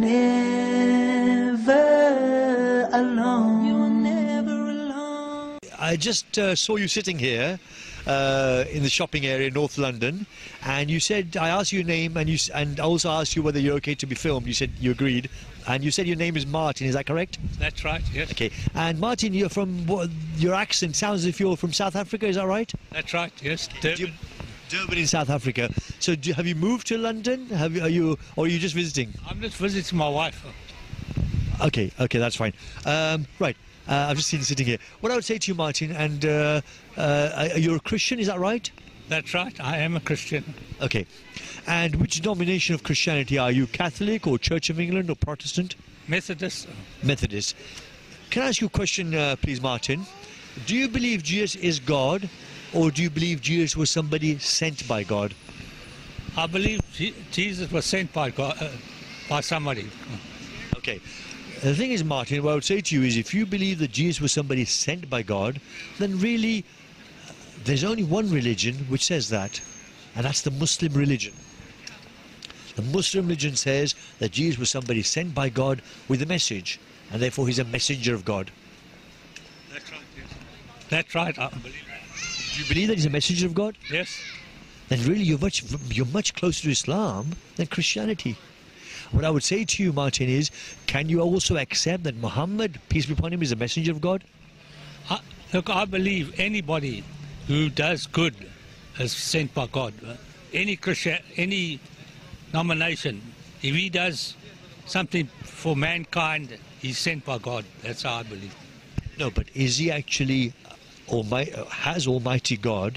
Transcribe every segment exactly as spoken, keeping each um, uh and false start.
never alone. You are never alone. I just uh, saw you sitting here uh, in the shopping area in North London, and you said, I asked you your name, and you s- and I also asked you whether you're okay to be filmed. You said you agreed, and you said your name is Martin. Is that correct? That's right, yes. Okay. And Martin, you're from, what, your accent sounds as if you're from South Africa. Is that right? That's right, yes. Do you- Durban. Durban in South Africa. So do, have you moved to London? Have you, are you, or are you just visiting? I'm just visiting my wife. Okay, okay, that's fine. Um, right, uh, I've just seen you sitting here. What I would say to you, Martin, and uh, uh, you're a Christian, is that right? That's right, I am a Christian. Okay. And which denomination of Christianity are you? Catholic or Church of England or Protestant? Methodist. Methodist. Can I ask you a question, uh, please, Martin? Do you believe Jesus is God, or do you believe Jesus was somebody sent by God? I believe Je- Jesus was sent by God, uh, by somebody. Okay. The thing is, Martin, what I would say to you is, if you believe that Jesus was somebody sent by God, then really uh, there's only one religion which says that, and that's the Muslim religion. The Muslim religion says that Jesus was somebody sent by God with a message, and therefore he's a messenger of God. That's right, yes. That's right, I believe that. Do you believe that he's a messenger of God? Yes. Then really you're much, you're much closer to Islam than Christianity. What I would say to you, Martin, is, can you also accept that Muhammad, peace be upon him, is a messenger of God? I, look, I believe anybody who does good is sent by God. Any Christian, any nomination, if he does something for mankind, he's sent by God. That's how I believe. No, but is he actually, Almighty, has Almighty God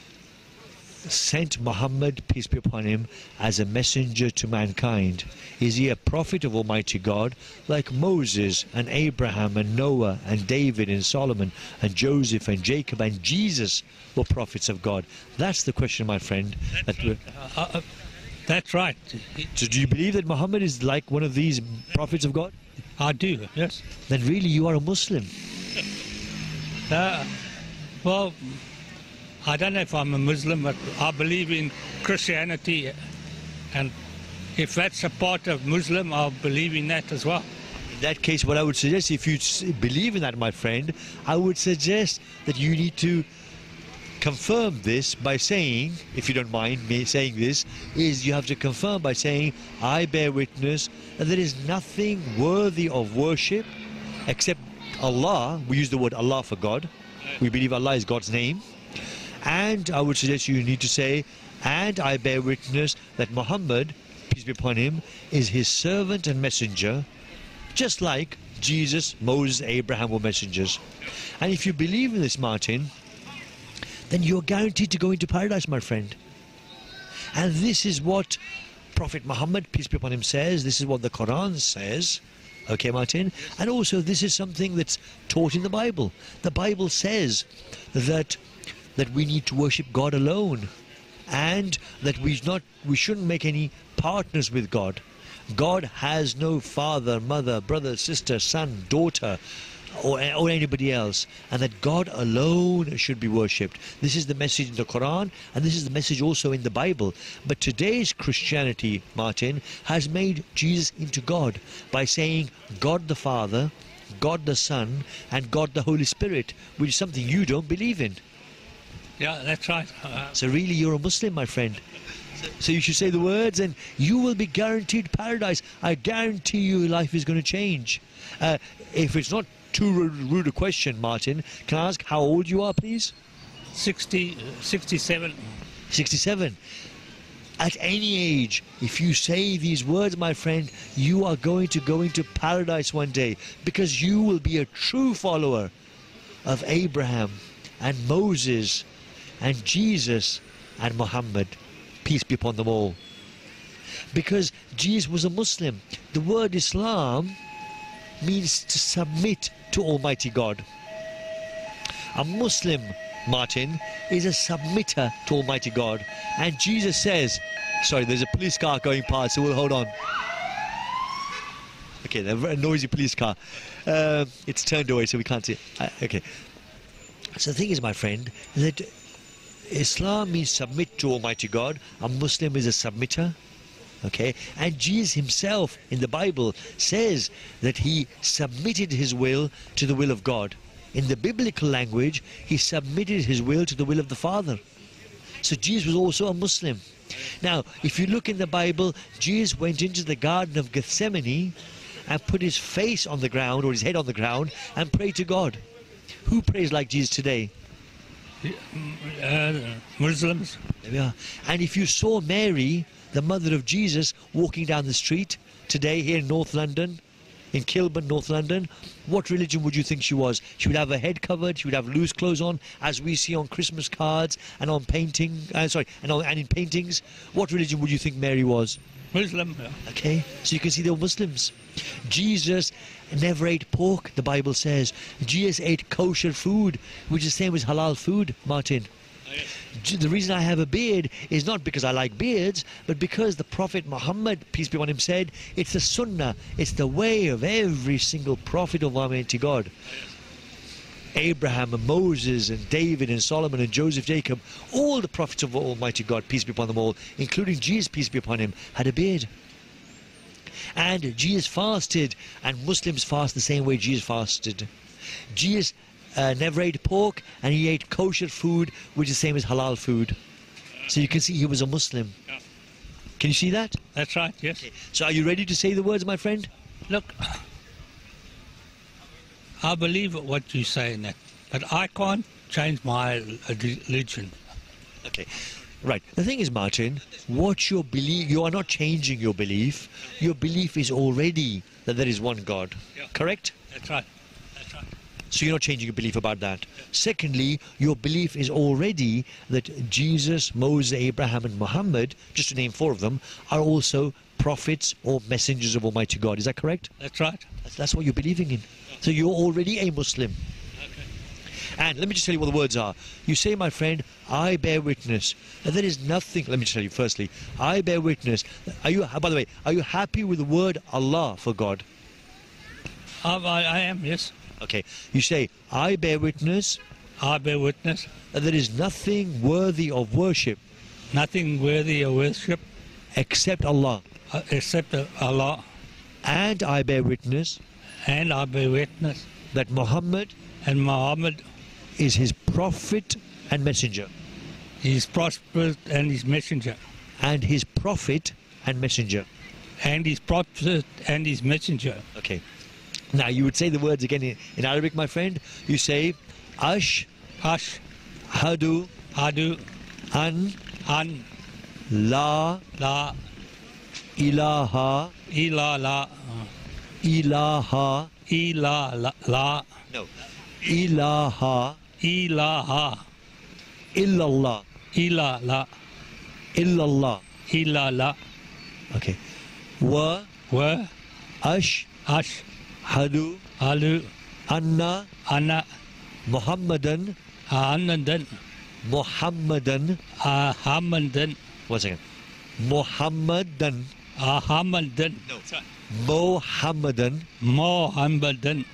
sent Muhammad, peace be upon him, as a messenger to mankind? Is he a prophet of Almighty God, like Moses and Abraham and Noah and David and Solomon and Joseph and Jacob and Jesus were prophets of God? That's the question, my friend. That's That right. Uh, uh, that's right. So do you believe that Muhammad is like one of these prophets of God? I do, yes. Then really you are a Muslim. Uh, well, I don't know if I'm a Muslim, but I believe in Christianity, and if that's a part of Muslim, I'll believe in that as well. In that case, what I would suggest, if you s- believe in that, my friend, I would suggest that you need to confirm this by saying, if you don't mind me saying this, is you have to confirm by saying, I bear witness that there is nothing worthy of worship except Allah. We use the word Allah for God. We believe Allah is God's name. And I would suggest you need to say, and I bear witness that Muhammad, peace be upon him, is his servant and messenger, just like Jesus, Moses, Abraham were messengers. And if you believe in this, Martin, then you're guaranteed to go into paradise, my friend. And this is what Prophet Muhammad, peace be upon him, says. This is what the Quran says. Okay, Martin? And also this is something that's taught in the Bible. The Bible says that that we need to worship God alone, and that we not we shouldn't make any partners with God. God has no father, mother, brother, sister, son, daughter, or, or anybody else, and that God alone should be worshipped. This is the message in the Quran, and this is the message also in the Bible. But today's Christianity, Martin, has made Jesus into God by saying God the Father, God the Son, and God the Holy Spirit, which is something you don't believe in. Yeah, that's right. Uh, So really you're a Muslim, my friend. So you should say the words and you will be guaranteed paradise. I guarantee you your life is going to change. Uh, if it's not too rude, rude a question, Martin, can I ask how old you are, please? sixty, sixty-seven. sixty-seven. At any age, if you say these words, my friend, you are going to go into paradise one day, because you will be a true follower of Abraham and Moses and Jesus and Muhammad, peace be upon them all. Because Jesus was a Muslim. The word Islam means to submit to Almighty God. A Muslim, Martin, is a submitter to Almighty God. And Jesus says, sorry, there's a police car going past, so we'll hold on. Okay, they're a very noisy police car. Uh, it's turned away, so we can't see it. Uh, okay. So the thing is, my friend, that Islam means submit to Almighty God. A Muslim is a submitter. Okay, and Jesus himself in the Bible says that he submitted his will to the will of God. In the biblical language, he submitted his will to the will of the Father. So Jesus was also a Muslim. Now, if you look in the Bible, Jesus went into the Garden of Gethsemane and put his face on the ground, or his head on the ground, and prayed to God. Who prays like Jesus today? Uh, Muslims. There we are. And if you saw Mary, the mother of Jesus, walking down the street today here in North London, in Kilburn, North London, what religion would you think she was? She would have her head covered, she would have loose clothes on, as we see on Christmas cards and on painting, uh, sorry, and, on, and in paintings. What religion would you think Mary was? Muslim. Yeah. Okay, so you can see they were Muslims. Jesus never ate pork, the Bible says. Jesus ate kosher food, which is the same as halal food, Martin. The reason I have a beard is not because I like beards, but because the Prophet Muhammad, peace be upon him, said it's the sunnah, it's the way of every single prophet of Almighty God. Abraham and Moses and David and Solomon and Joseph, Jacob, all the prophets of Almighty God, peace be upon them all, including Jesus, peace be upon him, had a beard. And Jesus fasted, and Muslims fast the same way Jesus fasted. Jesus uh, never ate pork, and he ate kosher food, which is the same as halal food. So you can see he was a Muslim. Can you see that? That's right, yes. Okay. So are you ready to say the words, my friend? Look, I believe what you say in that, but I can't change my religion. Okay. Right. The thing is, Martin, what your belief, you are not changing your belief. Your belief is already that there is one God. Yeah. Correct? That's right. That's right. So you're not changing your belief about that. Secondly, your belief is already that Jesus, Moses, Abraham and Muhammad, just to name four of them, are also prophets or messengers of Almighty God. Is that correct? That's right. That's, that's what you're believing in. So you're already a Muslim. And let me just tell you what the words are. You say, my friend, I bear witness. And there is nothing, let me just tell you firstly, I bear witness. Are you, by the way, are you happy with the word Allah for God? I, I, I am, yes. Okay. You say, I bear witness. I bear witness. That there is nothing worthy of worship. Nothing worthy of worship. Except Allah. Uh, except Allah. And I bear witness. And I bear witness. That Muhammad. And Muhammad. Is his prophet and messenger. His prophet and his messenger. And his prophet and messenger. And his prophet and his messenger. Okay. Now you would say the words again in, in Arabic, my friend. You say, Ash. Ash. Hadu. Hadu. An. An. La. La. Ilaha. Ilala. Ilaha. Ilala. La. No. Ilaha. Ilaha. Illallah. Ilala. Illallah. Ilala. Okay. Wa. Wa. Ash. Ash. Hadu. Alu. Anna. Anna. Muhammadan. Anandan. Muhammadan. Ahamadan. One second. Muhammadan. Ahamadan. No. Muhammadan. Muhammadan.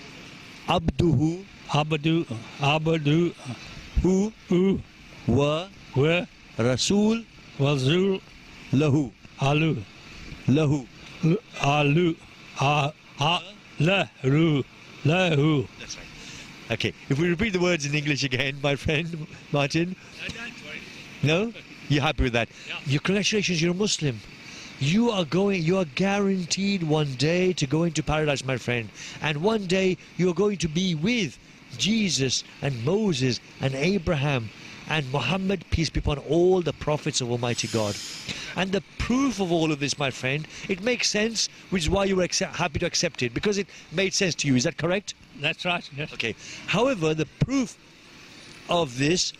Abduhu. Abdu. Abdu. Hu. Hu. Wa. Wa. Rasul. Wazul. Lahu. Alu. Lahu. Alu. Ah. Ah. Lahu. Lahu. That's right. Okay. If we repeat the words in English again, my friend Martin. No, don't worry. No? You're happy with that? Yeah. You, congratulations, you're a Muslim. You are going, you are guaranteed one day to go into paradise, my friend. And one day you are going to be with Jesus and Moses and Abraham and Muhammad, peace be upon all the prophets of Almighty God. And the proof of all of this, my friend, it makes sense, which is why you were accept, happy to accept it, because it made sense to you. Is that correct? That's right, yes. Okay. However, the proof of this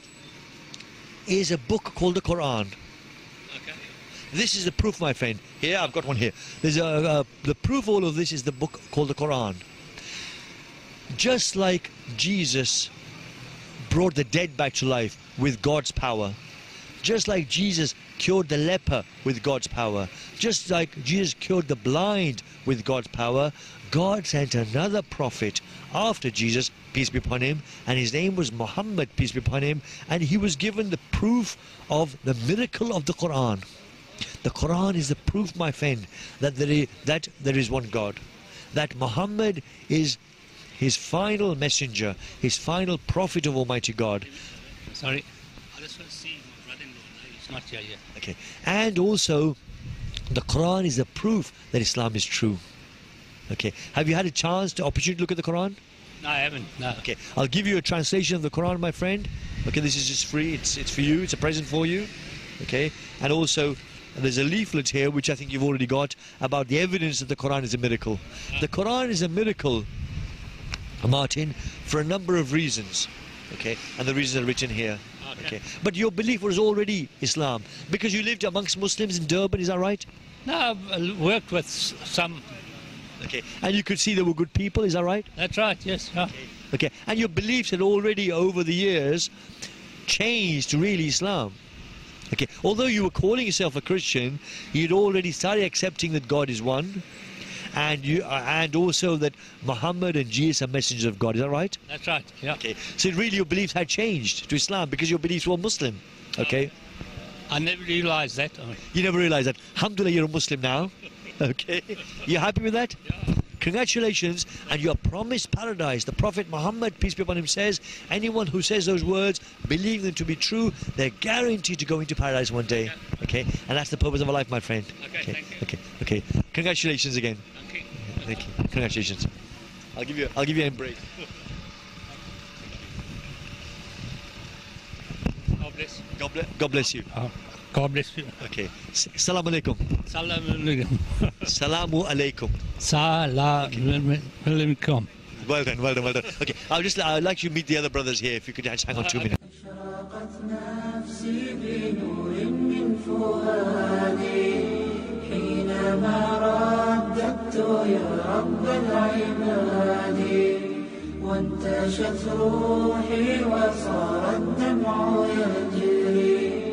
is a book called the Quran. Okay. This is the proof, my friend. Here, I've got one here. There's a, uh, the proof of all of this is the book called the Quran. Just like Jesus brought the dead back to life with God's power, just like Jesus cured the leper with God's power, just like Jesus cured the blind with God's power, God sent another prophet after Jesus, peace be upon him, and his name was Muhammad, peace be upon him, and he was given the proof of the miracle of the Quran. The Quran is the proof, my friend, that there is, that there is one God. That Muhammad is his final messenger, his final prophet of Almighty God. Sorry. I just want to see my brother-in-law. No, he's not here yet. Okay. And also, the Quran is the proof that Islam is true. Okay. Have you had a chance, to opportunity to look at the Quran? No, I haven't. No. Okay. I'll give you a translation of the Quran, my friend. Okay, this is just free. It's it's for you. It's a present for you. Okay. And also, there's a leaflet here, which I think you've already got, about the evidence that the Quran is a miracle. The Quran is a miracle, Martin, for a number of reasons. Okay. And the reasons are written here. Okay. Okay. But your belief was already Islam, because you lived amongst Muslims in Durban, is that right? No, I've uh, worked with s- some. Okay. And you could see they were good people, is that right? That's right, yes. Yeah. Okay. And your beliefs had already, over the years, changed to really Islam. Okay. Although you were calling yourself a Christian, you'd already started accepting that God is one, and you uh, and also that Muhammad and Jesus are messengers of God. Is that right? That's right, yeah. Okay. So really your beliefs had changed to Islam because your beliefs were Muslim. Okay. I never realised that. You never realised that. Alhamdulillah, you're a Muslim now. Okay. You happy with that? Yeah. Congratulations, and you are promised paradise. The Prophet Muhammad, peace be upon him, says anyone who says those words, believe them to be true, they're guaranteed to go into paradise one day. Okay, and that's the purpose of a life, my friend. Okay, thank you. Okay, okay. Congratulations again. Thank you. Thank you. Congratulations. I'll give you. I'll give you an embrace. God bless you. God bless. God bless you. Oh, God bless you. Okay. S- Salaam alaikum. Salam alaikum. Salamu alaikum. Salam alaikum. Well done. Well done. Well done. Okay. I'll just. I'd like you to meet the other brothers here. If you could just hang on two minutes. أشرقت نفسي بنور من فؤادي حينما رددت يا رب العباد وانتشت روحي وصار الدمع يجري